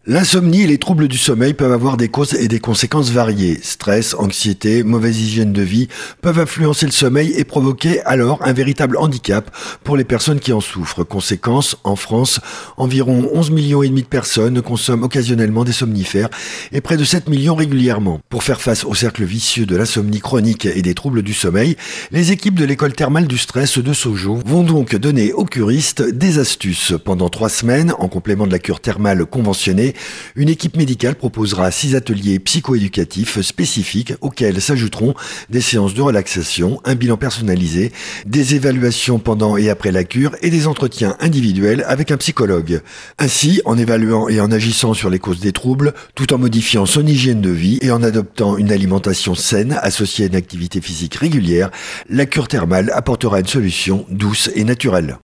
L'insomnie et les troubles du sommeil peuvent avoir des causes et des conséquences variées. Stress, anxiété, mauvaise hygiène de vie peuvent influencer le sommeil et provoquer alors un véritable handicap pour les personnes qui en souffrent. Conséquence, en France, environ 11,5 millions de personnes consomment occasionnellement des somnifères et près de 7 millions régulièrement. Pour faire face au cercle vicieux de l'insomnie chronique et des troubles du sommeil, les équipes de l'école thermale du stress de Sojo vont donc donner aux curistes des astuces. Pendant 3 semaines, en complément de la cure thermale conventionnée, une équipe médicale proposera 6 ateliers psychoéducatifs spécifiques auxquels s'ajouteront des séances de relaxation, un bilan personnalisé, des évaluations pendant et après la cure et des entretiens individuels avec un psychologue. Ainsi, en évaluant et en agissant sur les causes des troubles, tout en modifiant son hygiène de vie et en adoptant une alimentation saine associée à une activité physique régulière, la cure thermale apportera une solution douce et naturelle.